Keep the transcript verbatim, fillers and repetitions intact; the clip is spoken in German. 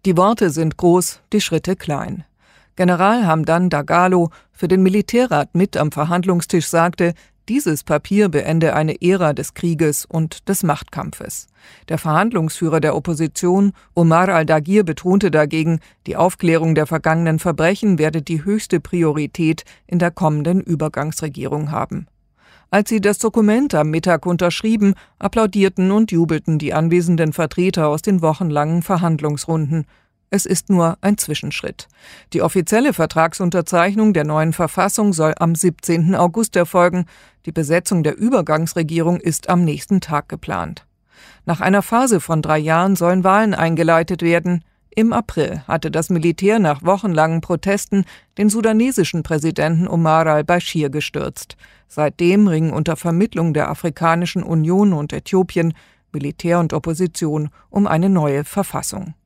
Die Worte sind groß, die Schritte klein. General Hamdan Dagalo, für den Militärrat mit am Verhandlungstisch, sagte, dieses Papier beende eine Ära des Krieges und des Machtkampfes. Der Verhandlungsführer der Opposition, Omar al-Dagir, betonte dagegen, die Aufklärung der vergangenen Verbrechen werde die höchste Priorität in der kommenden Übergangsregierung haben. Als sie das Dokument am Mittag unterschrieben, applaudierten und jubelten die anwesenden Vertreter aus den wochenlangen Verhandlungsrunden. Es ist nur ein Zwischenschritt. Die offizielle Vertragsunterzeichnung der neuen Verfassung soll am siebzehnten August erfolgen. Die Besetzung der Übergangsregierung ist am nächsten Tag geplant. Nach einer Phase von drei Jahren sollen Wahlen eingeleitet werden. Im April hatte das Militär nach wochenlangen Protesten den sudanesischen Präsidenten Omar al-Bashir gestürzt. Seitdem ringen unter Vermittlung der Afrikanischen Union und Äthiopien Militär und Opposition um eine neue Verfassung.